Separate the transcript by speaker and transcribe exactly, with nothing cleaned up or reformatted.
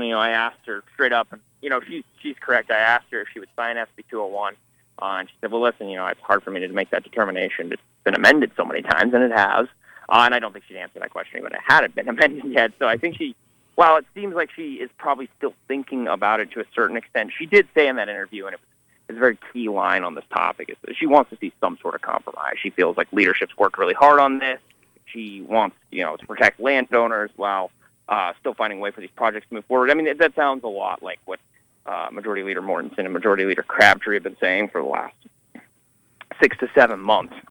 Speaker 1: you know, I asked her straight up, and, you know, she's, she's correct. I asked her if she would sign S B two oh one, uh, and she said, well, listen, you know, it's hard for me to make that determination. It's been amended so many times, and it has. Uh, and I don't think she'd answer that question even if it hadn't been amended yet. So I think she, while it seems like she is probably still thinking about it to a certain extent, she did say in that interview, and it was, it's a very key line on this topic, is that she wants to see some sort of compromise. She feels like leadership's worked really hard on this. She wants, you know, to protect landowners while uh, still finding a way for these projects to move forward. I mean, that sounds a lot like what uh, Majority Leader Mortensen and Majority Leader Crabtree have been saying for the last six to seven months.